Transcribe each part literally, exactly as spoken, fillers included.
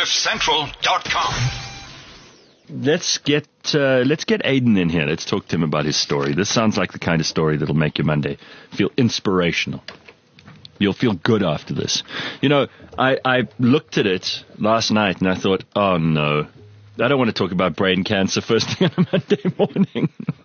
cliff central dot com. Let's get uh, let's get Aidan in here. Let's talk to him about his story. This sounds like the kind of story that'll make your Monday feel inspirational. You'll feel good after this. You know, I, I looked at it last night and I thought, oh no, I don't want to talk about brain cancer first thing on a Monday morning.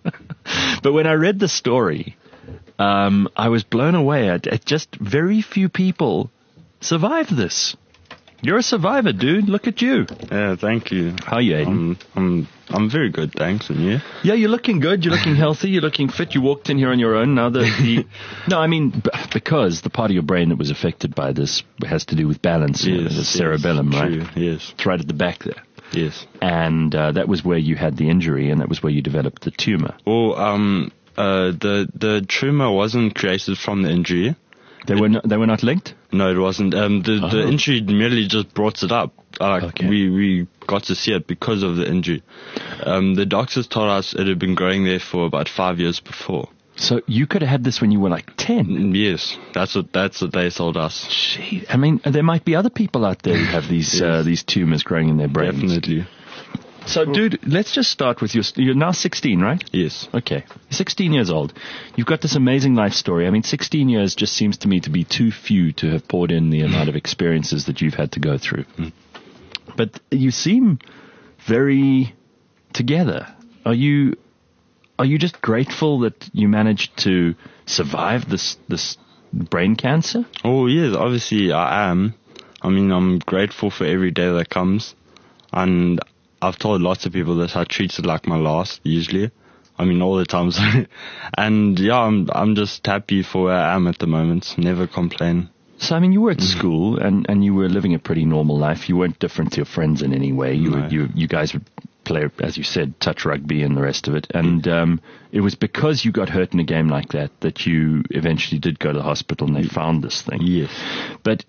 But when I read the story, um, I was blown away. At, at just very few people survive this. You're a survivor, dude. Look at you. Yeah, thank you. How are you, Aidan? I'm, I'm, I'm very good, thanks. And you? Yeah, you're looking good. You're looking healthy. You're looking fit. You walked in here on your own. Now the, the no, I mean b- because the part of your brain that was affected by this has to do with balance. Yes, you know, the yes, cerebellum, true, right? Yes. It's right at the back there. Yes. And uh, that was where you had the injury, and that was where you developed the tumor. Well, um, uh, the the tumor wasn't created from the injury. They were not, they were not linked? No, it wasn't. Um, the, Oh. the injury merely just brought it up. Uh, Okay. we, we got to see it because of the injury. Um, the doctors told us it had been growing there for about five years before. So you could have had this when you were like ten. Mm, Yes, that's what that's what they told us. Gee, I mean, there might be other people out there who have these uh, these tumors growing in their brains. Definitely. So, dude, let's just start with your... You're now sixteen, right? Yes. Okay. sixteen years old. You've got this amazing life story. I mean, sixteen years just seems to me to be too few to have poured in the amount of experiences that you've had to go through. Mm. But you seem very together. Are you are you just grateful that you managed to survive this this brain cancer? Oh, yes, obviously I am. I mean, I'm grateful for every day that comes. And I've told lots of people that I treat it like my last, usually. I mean, all the times. And yeah, I'm I'm just happy for where I am at the moment. Never complain. So, I mean, you were at school and, and you were living a pretty normal life. You weren't different to your friends in any way. You No. were, you you guys would play, as you said, touch rugby and the rest of it. And um, it was because you got hurt in a game like that that you eventually did go to the hospital and they found this thing. Yes. But,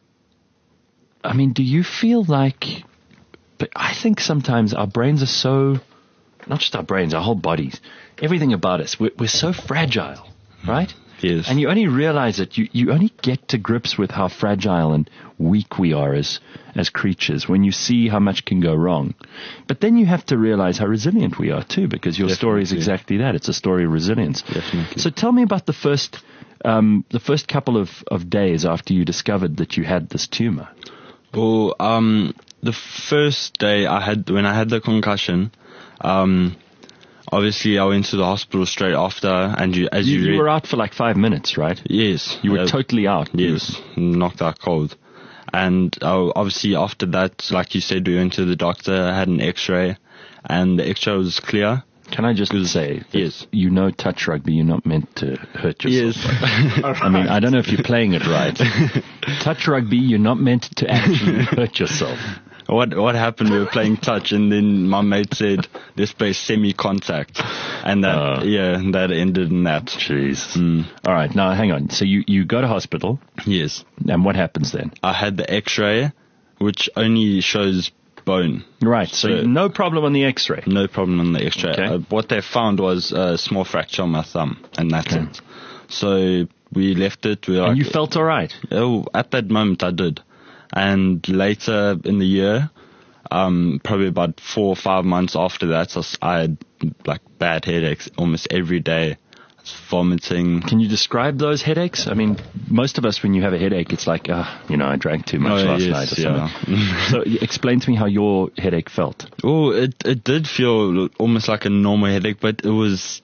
I mean, do you feel like... But I think sometimes our brains are so... Not just our brains, our whole bodies. Everything about us. We're, we're so fragile, right? Yes. And you only realize it, you, you only get to grips with how fragile and weak we are as, as creatures when you see how much can go wrong. But then you have to realize how resilient we are too, because your story is Definitely. exactly that. It's a story of resilience. Definitely. So tell me about the first, um, the first couple of, of days after you discovered that you had this tumor. Well, um, the first day I had, when I had the concussion, um, obviously I went to the hospital straight after, and you, as You, you, you read, were out for like five minutes, right? yes, You were uh, totally out. yes, knocked out cold. And uh, obviously after that, like you said, we went to the doctor, had an X-ray, and the X-ray was clear. Can I just say, that Yes. you know touch rugby, you're not meant to hurt yourself. Yes. I mean, I don't know if you're playing it right. Touch rugby, you're not meant to actually hurt yourself. What what happened? We were playing touch, and then my mate said, "Let's play semi-contact," and that Oh. yeah, that ended in that. Jeez. Mm. All right, now hang on. So you, you go to hospital, Yes, and what happens then? I had the X-ray, which only shows bone. Right, so, So- no problem on the X-ray. No problem on the X-ray. Okay. Uh, what they found was a small fracture on my thumb, and that's Okay. it. So we left it. We were And like, you felt all right. oh, at that moment I did. And later in the year, um, probably about four or five months after that, I s- I had like bad headaches almost every day. I was vomiting. Can you describe those headaches? I mean, most of us, when you have a headache, it's like, uh, you know, I drank too much Oh, last yes, night or yeah. something. So y- explain to me how your headache felt. Oh, it it did feel almost like a normal headache, but it was,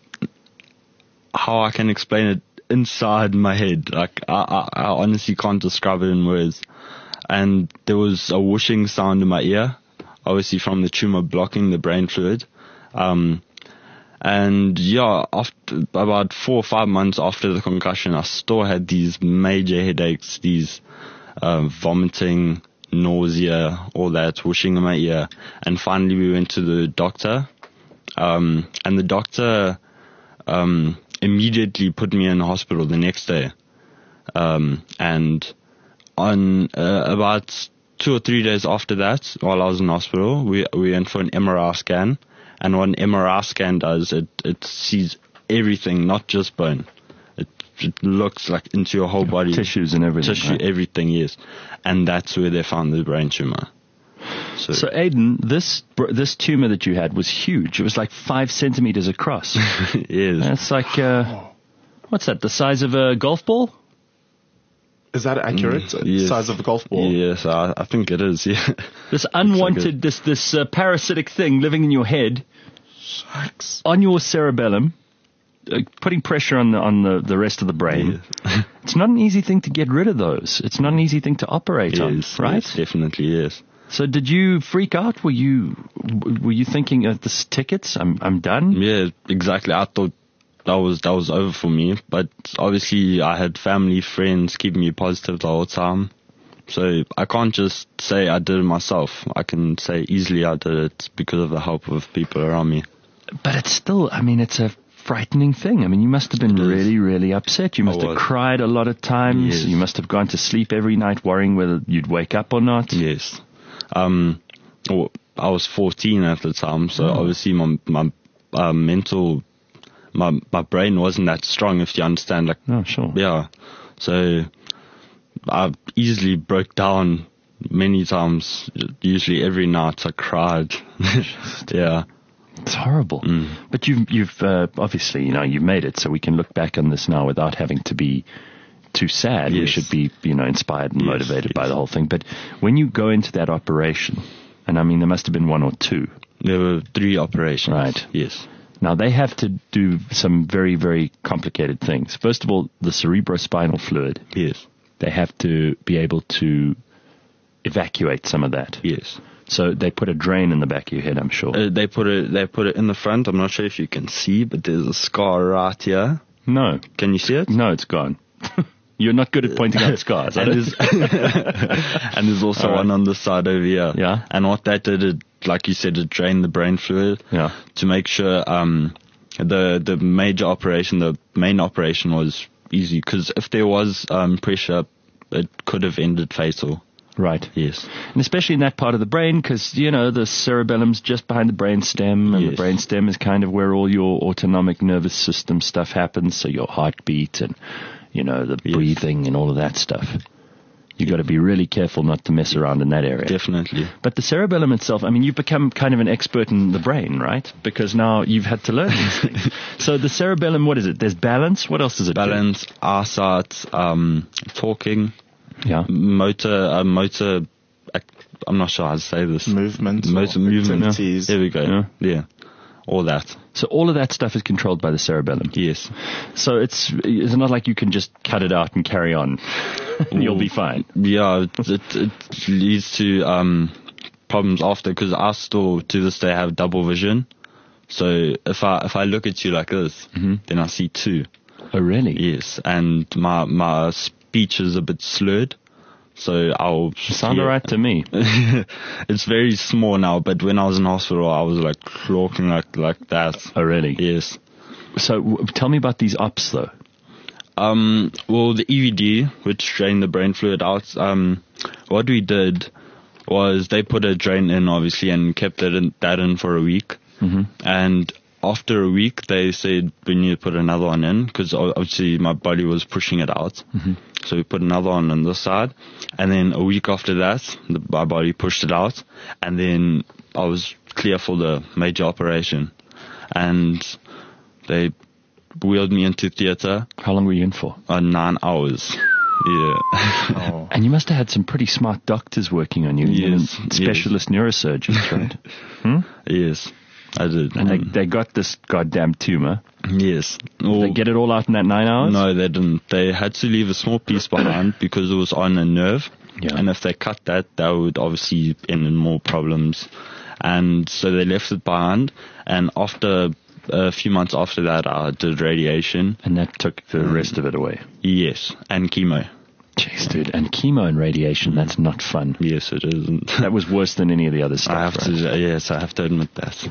how I can explain it, inside my head. Like I, I, I honestly can't describe it in words. And there was a whooshing sound in my ear, obviously from the tumor blocking the brain fluid. Um, and yeah, after about four or five months after the concussion, I still had these major headaches, these uh, vomiting, nausea, all that, whooshing in my ear. And finally we went to the doctor, um, and the doctor um, immediately put me in the hospital the next day. Um, and on uh, about two or three days after that, while I was in hospital, we we went for an M R I scan. And what an M R I scan does, it, it sees everything, not just bone. It, it looks like into your whole body. Tissues and everything. Tissue, right? everything, yes. And that's where they found the brain tumor. So, So, Aidan, this br- this tumor that you had was huge. It was like five centimeters across. yes. That's like, uh, what's that, the size of a golf ball? Is that accurate? Mm, yes. Size of a golf ball? Yes, I, I think it is, yeah. This unwanted, this this uh, parasitic thing living in your head, Shucks. on your cerebellum, uh, putting pressure on the on the, the rest of the brain. Yeah. It's not an easy thing to get rid of those. It's not an easy thing to operate on, Yes, right? yes, definitely, yes. So did you freak out? Were you were you thinking of this tickets? I'm I'm done. Yeah, exactly. I thought that was that was over for me, but obviously I had family, friends keeping me positive the whole time. So I can't just say I did it myself. I can say easily I did it because of the help of people around me. But it's still, I mean, it's a frightening thing. I mean, you must have been It is. really, really upset. You must I have was. cried a lot of times. Yes. You must have gone to sleep every night worrying whether you'd wake up or not. Yes. Um, well, I was fourteen at the time, so Oh. obviously my my uh, mental, my my brain wasn't that strong. If you understand, like Oh, sure. yeah. So I easily broke down many times. Usually every night I cried. yeah. It's horrible. Mm. But you've, you've uh, obviously, you know, you've made it, so we can look back on this now without having to be too sad. We Yes. should be, you know, inspired and Yes, motivated by yes. the whole thing. But when you go into that operation, and I mean, there must have been one or two. There were three operations. Right. Yes. Now, they have to do some very, very complicated things. First of all, the cerebrospinal fluid, Yes. they have to be able to evacuate some of that. Yes. So they put a drain in the back of your head, I'm sure. Uh, they put it. They put it in the front. I'm not sure if you can see, but there's a scar right here. no. Can you see it? No, it's gone. You're not good at pointing out scars. and, there's, and there's also All right. one on the side over here. Yeah. And what that did, it, like you said, it drained the brain fluid Yeah. to make sure um, the the major operation, the main operation, was easy. Because if there was um, pressure, it could have ended fatal. Right. Yes. And especially in that part of the brain, because, you know, the cerebellum's just behind the brain stem, and the Yes. brain stem is kind of where all your autonomic nervous system stuff happens, so your heartbeat and, you know, the Yes. breathing and all of that stuff. You've got to be really careful not to mess around in that area. Definitely. But the cerebellum itself, I mean, you've become kind of an expert in the brain, right? Because now you've had to learn these things. So the cerebellum, what is it? There's balance. What else does it Balance, eyesight, um, talking, do? Yeah. motor, uh, motor. ac- I'm not sure how to say this. Movement. Motor or movement. activities. There we go. Yeah. Yeah. All that. So all of that stuff is controlled by the cerebellum. Yes. So it's it's not like you can just cut it out and carry on. You'll be fine. Yeah, it, it, it leads to um, problems after, because I still to this day have double vision. So if I if I look at you like this, Mm-hmm. then I see two. Oh, really? Yes, and my my speech is a bit slurred. So I'll Sound all right to me. It's very small now, but when I was in hospital, I was like talking like like that. Oh, really? Yes. So w- tell me about these ops, though. Um, well, the E V D, which drained the brain fluid out, um, what we did was they put a drain in, obviously, and kept it in, that in for a week. Mm-hmm. And after a week, they said we need to put another one in, because obviously my body was pushing it out. Mm-hmm. So we put another one on this side. And then a week after that, the, my body pushed it out. And then I was clear for the major operation. And they wheeled me into theater How long were you in for? uh, nine hours. Yeah. Oh. And you must have had some pretty smart doctors working on you. Yes, and specialist neurosurgeons, right? Hmm? Yes, I did. And they, Mm. they got this goddamn tumor. yes. Did Well, they get it all out in that nine hours? no, they didn't. They had to leave a small piece behind because it was on a nerve. Yeah. And if they cut that, that would obviously end in more problems. And so they left it behind. And after a few months after that, I did radiation. And that took the rest of it away. Yes. And chemo. Jeez, dude. And chemo and radiation, that's not fun. Yes, it isn't. That was worse than any of the other stuff. I have right? to, yes, I have to admit that.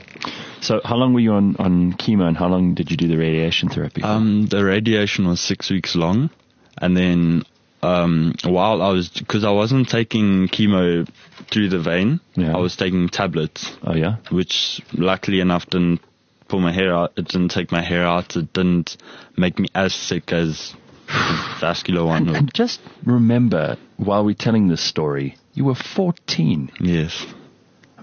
So how long were you on, on chemo, and how long did you do the radiation therapy for? Um, the radiation was six weeks long, and then um, while I was, because I wasn't taking chemo through the vein, Yeah. I was taking tablets, Oh, yeah? which luckily enough didn't pull my hair out. It didn't take my hair out. It didn't make me as sick as the vascular one. And just remember, while we're telling this story, you were fourteen. Yes,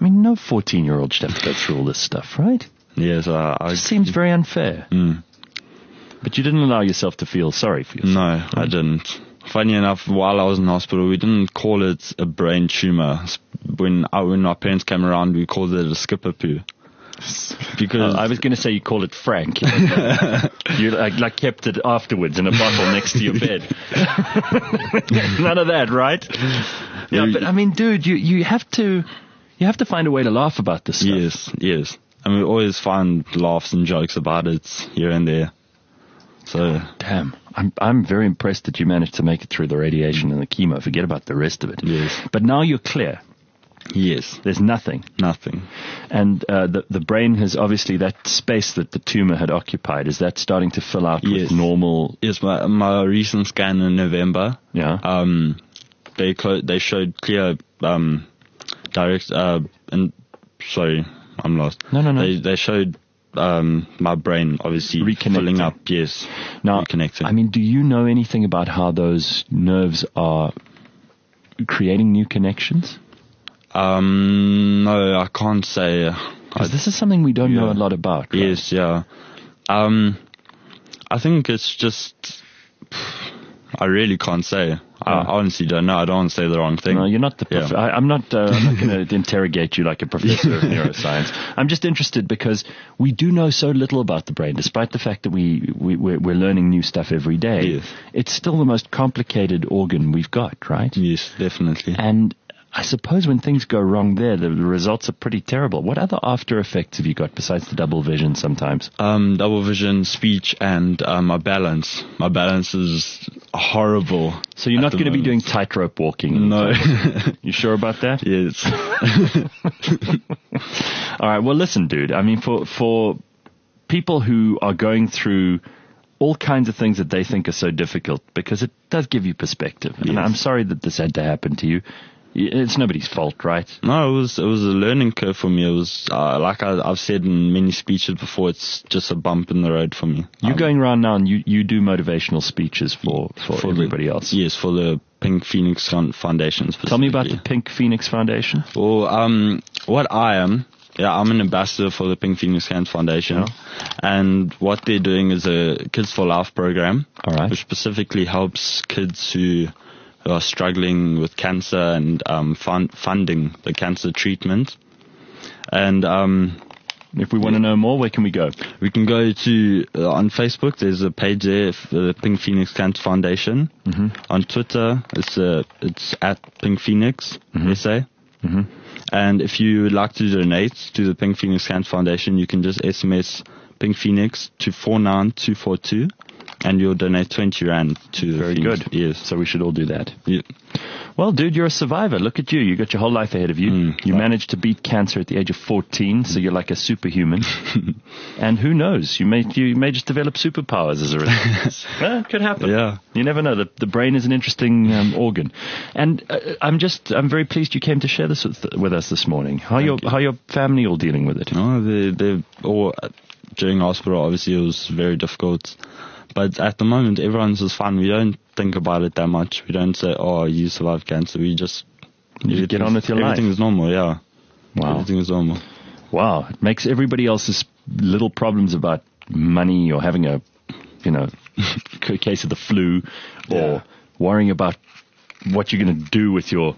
I mean, no fourteen-year-old should have to go through all this stuff, right? Yes, uh, I. It seems very unfair. Mm. But you didn't allow yourself to feel sorry for yourself. No, I didn't. Funny enough, while I was in hospital, we didn't call it a brain tumor. When I, when my parents came around, we called it a skipper poo. Because Uh, I was going to say you called it Frank. You like, like kept it afterwards in a bottle next to your bed. None of that, right? Yeah, but I mean, dude, you, you have to you have to find a way to laugh about this stuff. Yes, yes. And we always find laughs and jokes about it here and there. So Damn, I'm I'm very impressed that you managed to make it through the radiation and the chemo. Forget about the rest of it. Yes. But now you're clear. yes, There's nothing. nothing. And uh, the the brain has obviously, that space that the tumor had occupied, is that starting to fill out Yes. with normal? Yes, my my recent scan in November. Yeah. Um, they clo- they showed clear um direct uh and sorry, I'm lost. No, no, no. They they showed um my brain obviously Reconnecting. filling up. Yes. Now, reconnecting. I mean, do you know anything about how those nerves are creating new connections? Um, no, I can't say. I, Because this is something we don't know yeah. a lot about. Right? yes, yeah. Um, I think it's just. I really can't say. I Ah. honestly don't know. I don't want to say the wrong thing. No, you're not the. Prof- Yeah. I, I'm not. Uh, I'm not going to interrogate you like a professor of neuroscience. I'm just interested because we do know so little about the brain, despite the fact that we, we we're, we're learning new stuff every day. Yes. It's still the most complicated organ we've got, right? Yes, definitely. And I suppose when things go wrong there, the results are pretty terrible. What other after effects have you got besides the double vision sometimes? Um, double vision, speech, and um, my balance. My balance is horrible. So you're at not the going to be doing moment. tightrope walking? No. You sure about that? Yes. All right. Well, listen, dude. I mean, for for people who are going through all kinds of things that they think are so difficult, because it does give you perspective. And Yes. I'm sorry that this had to happen to you. It's nobody's fault, right? No, it was it was a learning curve for me. It was uh, like I, I've said in many speeches before. It's just a bump in the road for me. You're Um, going around now and you, you do motivational speeches for, for, for everybody the, else. Yes, for the Pink Phoenix Fun- Foundation. Tell me about the specifically. Pink Phoenix Foundation. Well, um, what I am, yeah, I'm an ambassador for the Pink Phoenix Foundation, Yeah. and what they're doing is a Kids for Life program, All right. which specifically helps kids who who are struggling with cancer and um, fun- funding the cancer treatment. And um, If we want to know more, where can we go? we can go to uh, on Facebook. There's a page there for the Pink Phoenix Cancer Foundation. Mm-hmm. On Twitter, it's uh, it's at Pink Phoenix S A. Mm-hmm. And if you would like to donate to the Pink Phoenix Cancer Foundation, you can just S M S Pink Phoenix to four nine two four two, and you'll donate twenty rand to the Very Phoenix. good. Yes. So we should all do that. Yeah. Well, dude, you're a survivor. Look at you. You got your whole life ahead of you. Mm. You managed to beat cancer at the age of fourteen, so you're like a superhuman. And who knows? You may you may just develop superpowers as a result. Well, it could happen. Yeah. You never know. The, the brain is an interesting um, organ. And uh, I'm just, I'm very pleased you came to share this with, with us this morning. How your you. how your family all dealing with it? No, they they all during hospital. Obviously, it was very difficult. But at the moment, everyone's just fine. We don't think about it that much. We don't say, "Oh, you survived cancer." We just You just get on with your life. Everything is normal. Yeah. Wow. Everything is normal. Wow, it makes everybody else's little problems about money or having a, you know, c- case of the flu or Yeah. worrying about what you're going to do with your,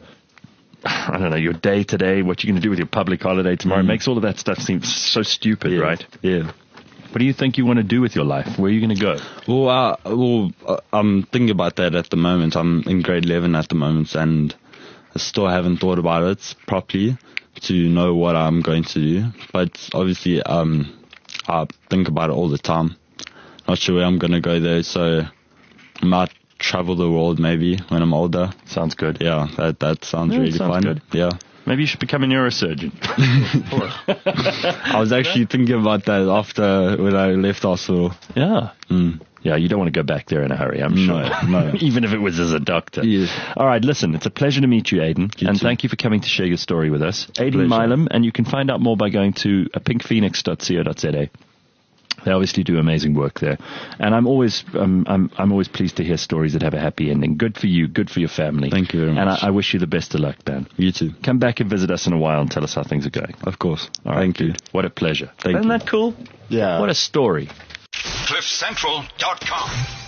I don't know, your day today, what you're going to do with your public holiday tomorrow. It makes all of that stuff seem so stupid, Yeah. right? Yeah. What do you think you want to do with your life? Where are you going to go? Well, uh, well, uh, I'm thinking about that at the moment. I'm in grade eleven at the moment, and I still haven't thought about it properly to know what I'm going to do. But obviously, um, I think about it all the time. Not sure where I'm going to go though, so I might travel the world maybe when I'm older. Sounds good. Yeah, that that sounds Yeah, it really sounds fun. good. Yeah. Maybe you should become a neurosurgeon. I was actually thinking about that after when I left hospital. Yeah. Mm. Yeah, you don't want to go back there in a hurry, I'm sure. No, no. Even if it was as a doctor. Yes. All right, listen, it's a pleasure to meet you, Aiden. You and too. thank you for coming to share your story with us. Aiden Pleasure. Milam, and you can find out more by going to uh, pink phoenix dot co dot za. They obviously do amazing work there, and I'm always um, I'm I'm always pleased to hear stories that have a happy ending. Good for you, good for your family. Thank you very much. And I, I wish you the best of luck, Dan. You too. Come back and visit us in a while and tell us how things are going. Of course. All right, Thank you. dude. What a pleasure. Thank Isn't you. that cool? Yeah. What a story. cliff central dot com